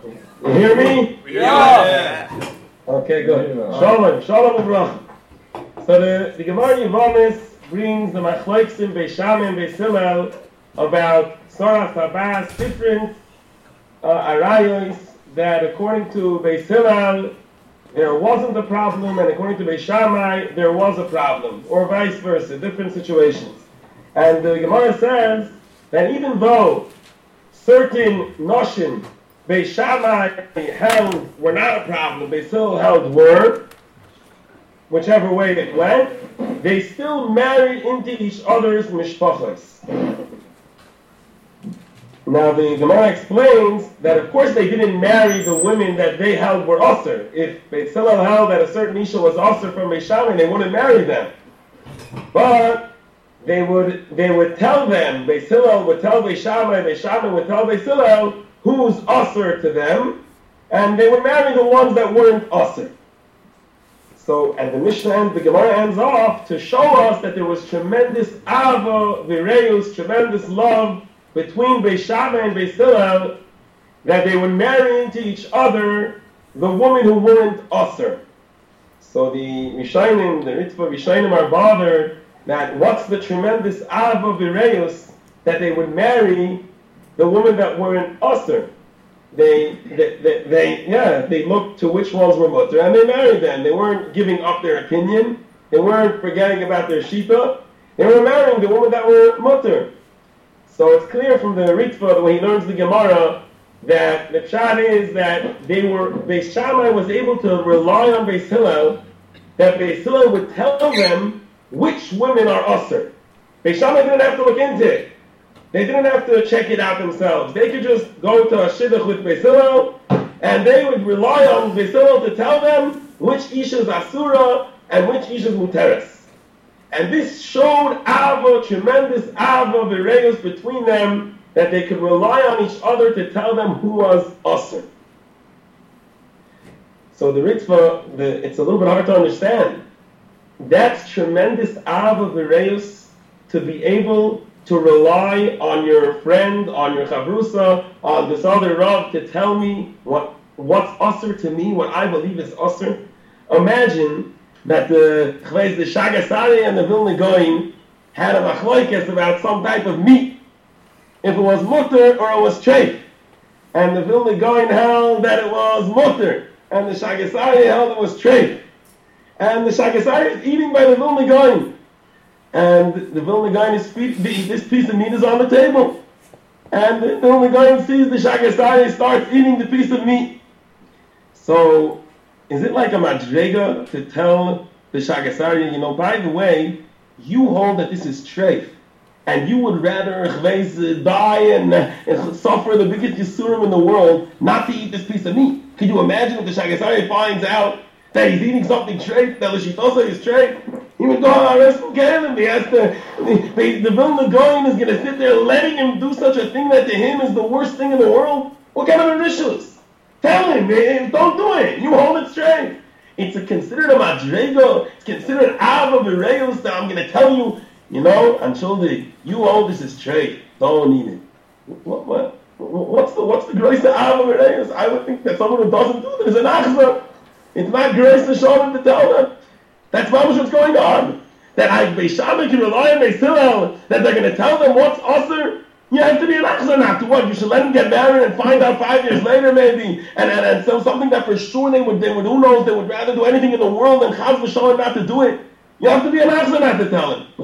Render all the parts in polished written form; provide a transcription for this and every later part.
You hear me? Yeah. Okay, good. Shalom u'bracha. So the Gemara Yevamis brings the Machlokes Beis Shammai and Beis Hillel about Soras Habas, different arayos that according to Beis Hillel there wasn't a problem, and according to Beis Shammai there was a problem, or vice versa, different situations. And the Gemara says that even though certain noshim Beis Shammai held were not a problem, Beis Hillel held were, whichever way it went, they still married into each other's mishpachos. Now the Gemara explains that of course they didn't marry the women that they held were usher. If Beis Hillel held that a certain isha was usher from Beis Shammai, they wouldn't marry them. But they would tell them, Beis Hillel would tell Beis Shammai would tell Beis Hillel who's usher to them, and they would marry the ones that weren't usher. So, and the Mishnah the Gemara ends off to show us that there was tremendous ava, vireus, tremendous love between Beis Shammai and Beis Hillel, that they would marry into each other the women who weren't usher. So the Rishonim, the Ritva Rishonim are bothered that what's the tremendous ava, vireus, that they would marry the women that weren't usher. They looked to which ones were mutter and they married them. They weren't giving up their opinion. They weren't forgetting about their shita. They were marrying the women that were mutter. So it's clear from the Ritva, when he learns the Gemara, that the pshat is that Beis Shammai was able to rely on Beis Hillel, that Beis Hillel would tell them which women are usher. Beis Shammai didn't have to look into it. They didn't have to check it out themselves. They could just go to a shidduch with Beis Hillel, and they would rely on Beis Hillel to tell them which isha is asura and which isha is muteres. And this showed tremendous vireus between them, that they could rely on each other to tell them who was usher. So the Ritva, it's a little bit hard to understand. That's tremendous vireus, to be able to rely on your friend, on your chavrusa, on this other Rav to tell me what's usher to me, what I believe is usher. Imagine that the Shagas Aryeh and the Vilna Gaon had a machlokes about some type of meat, if it was mutter or it was treif. And the Vilna Gaon held that it was mutter, and the Shagas Aryeh held it was treif. And the Shagas Aryeh is eating by the Vilna Gaon. And the Vilna Gaon this piece of meat is on the table. And the Vilna Gaon sees the Shagas Aryeh starts eating the piece of meat. So, is it like a madrega to tell the Shagas Aryeh, by the way, you hold that this is treif, and you would rather die and suffer the biggest yisurim in the world not to eat this piece of meat? Could you imagine if the Shagas Aryeh finds out that he's eating something treif, that l'shitosa is treif? He would go on arrest for Kalim. The Vilna Gaon is going to sit there letting him do such a thing that to him is the worst thing in the world? What kind of initials? Tell him, don't do it. You hold it straight. It's considered a madrega. It's considered ava vireus that I'm going to tell you, until you hold this is straight. Don't eat it. What's the grace of ava vireus? I would think that someone who doesn't do this is an achza. It's not grace to show them to tell them. That's what's going on. That Beis Shammai can rely on Beis Hillel, that they're going to tell them what's usher. You have to be an achzor not to what? You should let them get married and find out 5 years later maybe. And so something that for sure they would, who knows, they would rather do anything in the world than chaz v'shalom not to do it. You have to be an achzor not to tell them.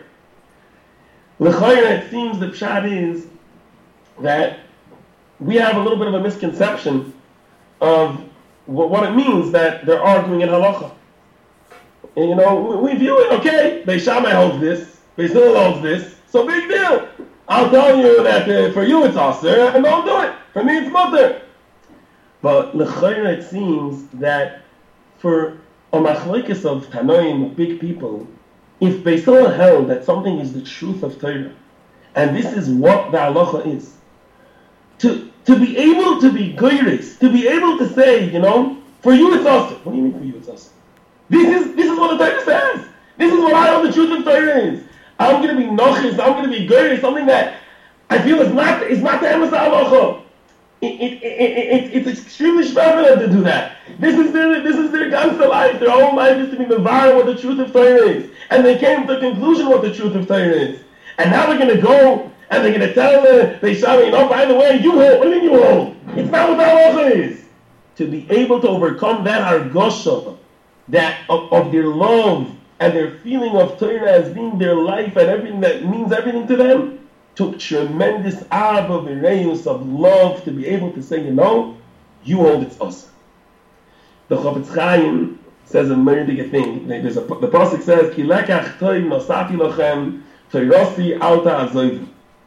L'chayr, it seems the pshat is that we have a little bit of a misconception of what it means that they're arguing in halacha. And we view it, okay, Beis Shammai holds this, Beis Hillel holds this, so big deal. I'll tell you that for you it's aser, and don't do it. For me it's mutter. But l'chayr, it seems that for a machlokes of Tanoim, big people, if Beis Hillel held that something is the truth of Torah, and this is what the halacha is, to be able to be goyres, to be able to say, for you it's aser. What do you mean for you it's aser? This is what the Torah says. This is what I know the truth of Torah is. I'm going to be nochis, I'm going to be goyres, something that I feel is not the emes halacha. It's extremely strong for them to do that. This is their ganze life. Their whole life is to be mevar what the truth of Torah is. And they came to the conclusion what the truth of Torah is. And now they're going to go and they're going to tell they say, by the way, you hold. What do you mean you hold? It's not what the halacha is. To be able to overcome that argosha, that of their love and their feeling of Torah as being their life and everything that means everything to them, took tremendous ava v'reus of love to be able to say, you hold it's us. The Chofetz Chaim says a murderous thing. The pasuk says, "Ki lekach toiv nosati lachem toirosi alta azoivu."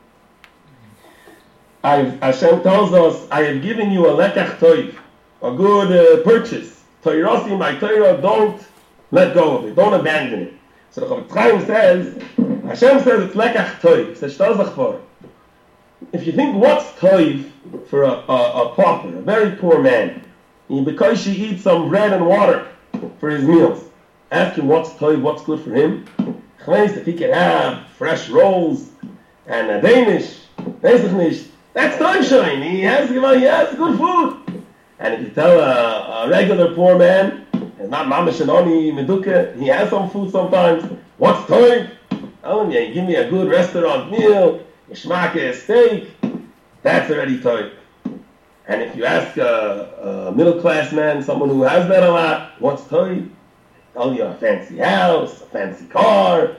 Hashem tells us, I have given you a lekach toiv, a good purchase. Toirosi, my Torah, don't let go of it, don't abandon it. So the Chofetz Chaim says, Hashem says it's lekach toiv. Says for. If you think what's toiv for a pauper, a very poor man, because she eats some bread and water for his meals, ask him what's toiv, what's good for him. If he can have fresh rolls and a Danish, that's toiv shine. He has good food. And if you tell a regular poor man, and not mamash and oni meduka, he has some food sometimes. What's toiv? Tell him, you give me a good restaurant meal, a steak, that's already toiv. And if you ask a middle-class man, someone who has that a lot, what's toiv? Tell you a fancy house, a fancy car.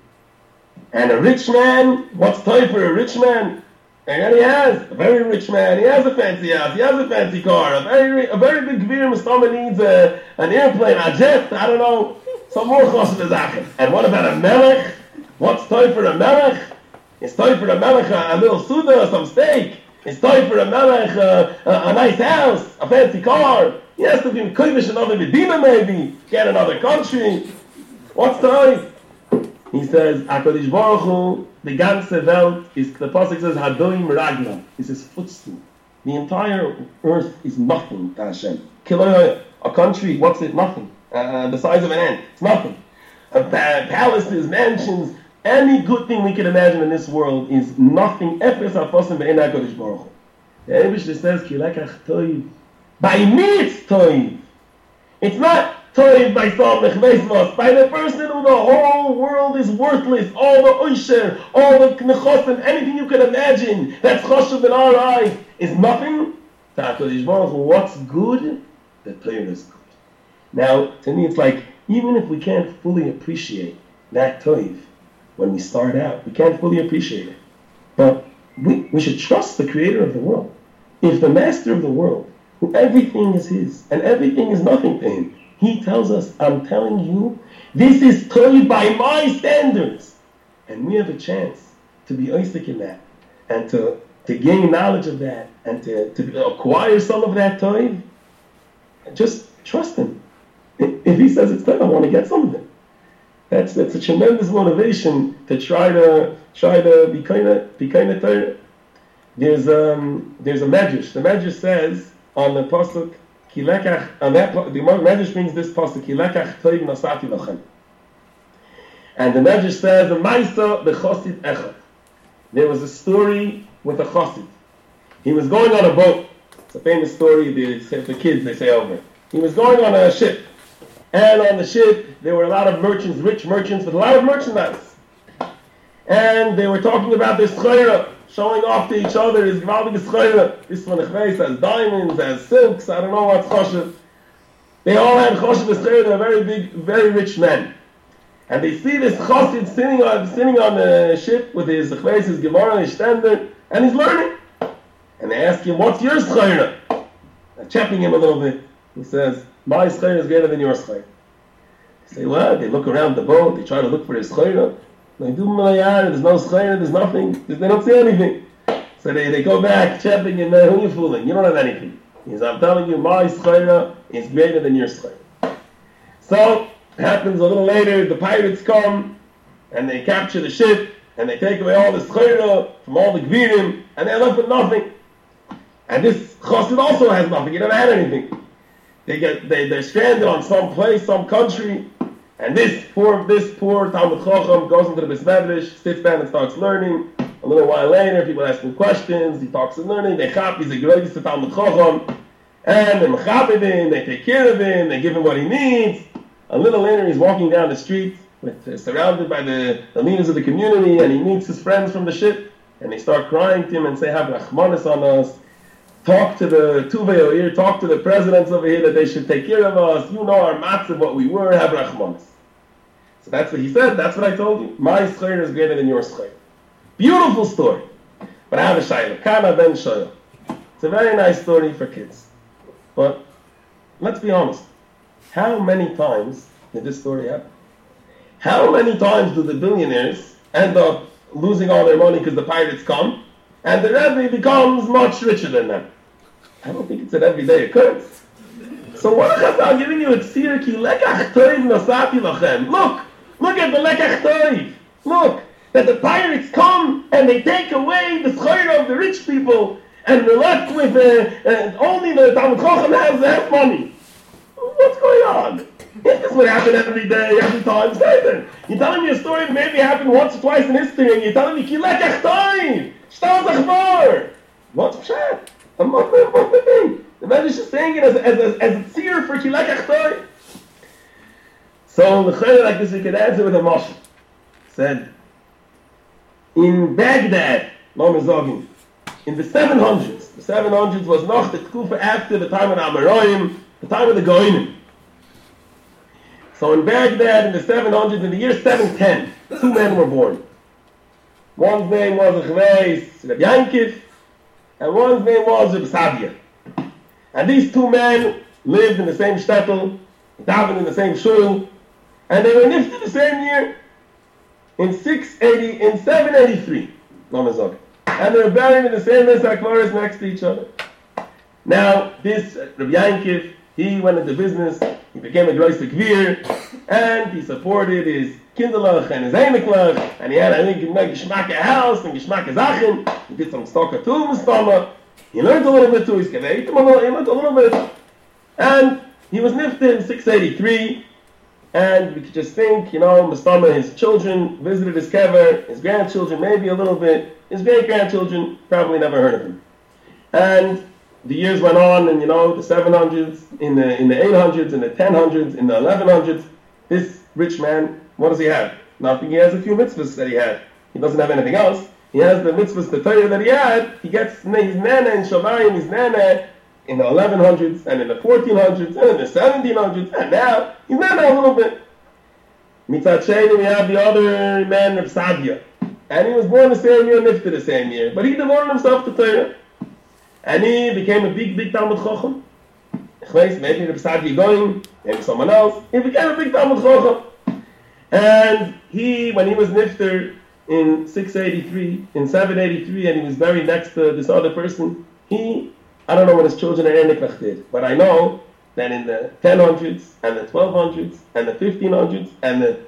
And a rich man, what's toiv for a rich man? And then he has a very rich man, he has a fancy house, he has a fancy car, a very big gvir, Mustama needs an airplane, a jet, I don't know, some more choshev zaken. And what about a melech? What's toiv for a melech? It's toiv for a melech a little suda, some steak. It's toiv for a melech a nice house, a fancy car. He has to be kodesh another medina maybe, get another country. What's toiv? He says, HaKadosh Baruch Hu, the ganze Welt, the pasuk says, Hadoim Ragla, is his footstool. The entire earth is nothing to Hashem. A country, what's it? Nothing. The size of an ant. It's nothing. Palaces, mansions, any good thing we can imagine in this world is nothing. Efes hafosim be'en HaKadosh Baruch Hu. The Eibishter says, Ki lekach toiv. By me it's toiv. It's not toiv by some nechveismos, by the person who the whole world is worthless, all the oisher, all the nechosim, anything you can imagine that's choshev in our eyes is nothing. To HaKadosh Baruch Hu, what's good? The Torah is good. Now, to me it's like, even if we can't fully appreciate that toiv when we start out, we can't fully appreciate it. But we should trust the creator of the world. If the master of the world, who everything is his, and everything is nothing to him, he tells us, I'm telling you, this is toiv by my standards. And we have a chance to be oisik in that, and to gain knowledge of that, and to acquire some of that toiv. Just trust him. If he says it's toiv, I want to get some of it. That's a tremendous motivation to try to be kind of Torah. There's a medrash. The medrash says on the pasuk, the medrash brings this pasuk, Ki lekach toiv nosati lachem. And the medrash says, the Maisa b'chosid echad. There was a story with a chosid. He was going on a boat. It's a famous story. The kids they say over. He was going on a ship. And on the ship, there were a lot of merchants, rich merchants with a lot of merchandise. And they were talking about their schayra, showing off to each other his gewaltige schayra. This one has diamonds, has silks, I don't know what's choshev. They all had choshev schayra, they're very big, very rich men. And they see this chosid sitting on the ship with his chveis, his gemara, his standard, and he's learning. And they ask him, what's your schayra? They're chapping him a little bit. He says, my schayra is greater than your schayra. They say, what? They look around the boat, they try to look for his schayra. They do malayar, there's no schayra, there's nothing. They don't see anything. So they go back, chapping him, who are you fooling? You don't have anything. He says, I'm telling you, my schayra is greater than your schayra. So, it happens a little later, the pirates come, and they capture the ship, and they take away all the schayra from all the gvirim, and they're left with nothing. And this chosid also has nothing, he never had anything. They're stranded on some place, some country, and this poor Talmud Chacham goes into the Beis Medrash, sits down and starts learning. A little while later, people ask him questions, he talks in learning, they chap, he's a great Talmid Chacham, and they mechabed him, they take care of him, they give him what he needs. A little later, he's walking down the street, surrounded by the leaders of the community, and he meets his friends from the ship, and they start crying to him and say, have Rachmanis on us, talk to the Tuvei over here, talk to the presidents over here that they should take care of us, you know our matzah, what we were, have Rachmanis. So that's what he said, that's what I told you. My schayr is greater than your schayr. Beautiful story. But I have a shayla. Kana ben shayla. It's a very nice story for kids. But let's be honest. How many times did this story happen? How many times do the billionaires end up losing all their money because the pirates come and the Rebbe becomes much richer than them? I don't think it's an everyday occurrence. So what I'm giving you a tzir ki lekach toiv nosati lachem. Look at the lekach toiv. Look. That the pirates come and they take away the schayr of the rich people and they're left with only the Talmid Chacham has money. What's going on? This would happen every day, every time. Say then. You're telling me a story that maybe happened once or twice in history and you're telling me ki lekach toiv, shtal zachvar. What's pshat? What's the thing? The Medrash is saying it as a tzir for ki lekach toiv. So the chayr like this we could answer with a mashal. Said, in Baghdad, in the 700s. The 700s was noch the Tkufa after the time of the Amoraim, the time of the Goinim. So in Baghdad, in the 700s, in the year 710, two men were born. One's name was Rabbi Yankiv, and one's name was Rabbi Sadia. And these two men lived in the same shtetl, davened in the same shul, and they were nifted the same year. In 783, and they were buried in the same Akvaris next to each other. Now, this Rabbi Yankiv, he went into business, he became a Groiser Kvir, and he supported his Kinderlach and his Einiklach, and he had, I think, a Geschmack house and Geschmack Zachin. He did some Stocker too, Mustama. He learned a little bit too, he learned a little bit. And he was nifted in 683. And we could just think, Mustama, his children visited his kever, his grandchildren maybe a little bit, his great-grandchildren probably never heard of him. And the years went on, and the 700s, in the 800s, in the 1000s, in the 1100s, this rich man, what does he have? Nothing. He has a few mitzvahs that he had. He doesn't have anything else. He has the mitzvahs, the Torah that he had. He gets his nana in Shamayim, his nana in the 1100s, and in the 1400s, and in the 1700s, and now he's not a little bit. Mitzat Sheni, we have the other man of Sadia. And he was born the same year, nifted the same year. But he devoted himself to Torah. And he became a big Talmid Chacham. Maybe Reb Sadia going, maybe someone else. He became a big Talmid Chacham. And when he was nifter in 783, and he was buried next to this other person, I don't know what his children and Niklach did, but I know that in the 1000s and the 1200s and the 1500s and the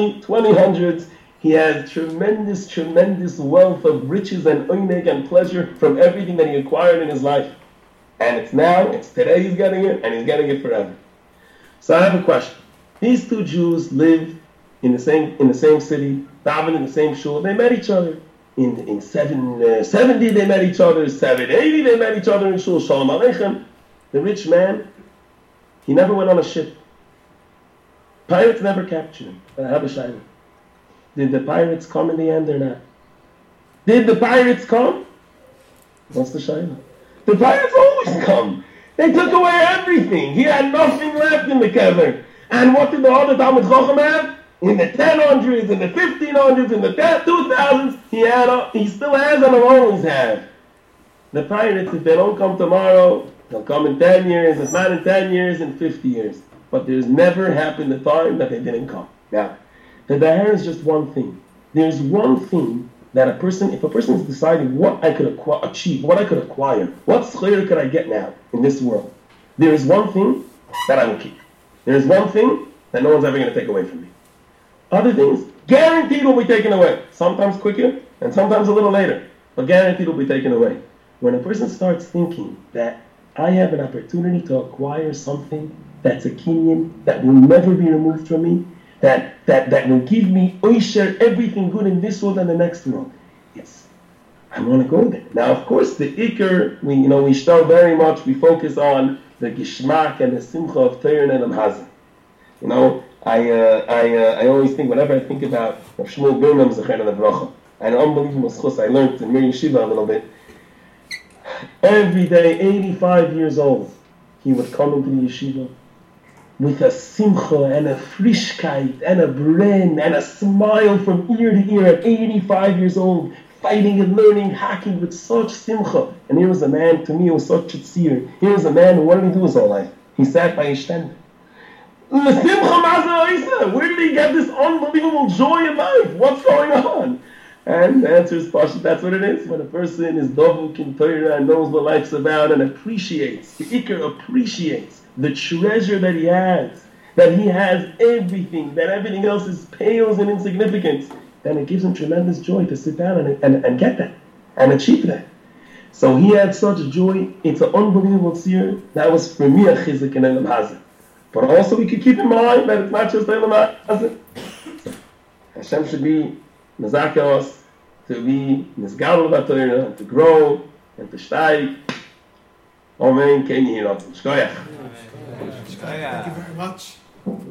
2000s, he had tremendous wealth of riches and oineg and pleasure from everything that he acquired in his life. And it's today he's getting it, and he's getting it forever. So I have a question. These two Jews lived in the same city, davened in the same shul. They met each other. In 770 they met each other, 780 they met each other in shul. Shalom Aleichem. The rich man, he never went on a ship. Pirates never captured him. But I have a shayla. Did the pirates come in the end or not? Did the pirates come? What's the shayla? The pirates always come. They took away everything. He had nothing left in the kever. And what did the other Talmid Chacham have? In the 1000s, in the 1500s, in the 2000s, he still has and will always have. The pirates, if they don't come tomorrow, they'll come in 10 years, if not in 10 years, in 50 years. But there's never happened a time that they didn't come. Now, the Daher is just one thing. There's one thing that if a person is deciding what I could achieve, what I could acquire, what schayr could I get now in this world, there is one thing that I will keep. There is one thing that no one's ever going to take away from me. Other things, guaranteed will be taken away. Sometimes quicker, and sometimes a little later. But guaranteed will be taken away. When a person starts thinking that I have an opportunity to acquire something that's a kinyan, that will never be removed from me, that will give me oisher, everything good in this world and the next world. I want to go there. Now, of course, the Iker, we start very much, we focus on the Gishmak and the Simcha of Torah and Elam Hazan. I always think, whenever I think about Rav Shmuel Birnam Zecher the Bracha, an unbelievable schus I learned in Mir Yeshiva a little bit. Every day, 85 years old, he would come into the yeshiva with a simcha and a frischkeit and a bren and a smile from ear to ear at 85 years old, fighting and learning, hacking with such simcha. And here was a man, to me, who was such a tzir. Here was a man who, what did he do his whole life? He sat by his tent. Where did he get this unbelievable joy in life? What's going on? And the answer is Pashut, that's what it is. When a person is dovuk in Torah and knows what life's about and appreciates, the Iker appreciates the treasure that he has everything, that everything else is pales and insignificant, then it gives him tremendous joy to sit down and get that, and achieve that. So he had such joy, it's an unbelievable tzir. That was for me a chizik in Elam Hazan. But also we could keep in mind that it's not just Elam Hazan. Hashem should be Mezakos, to be Nizgal Torah, to grow, and to steig. Amen. Thank you very much.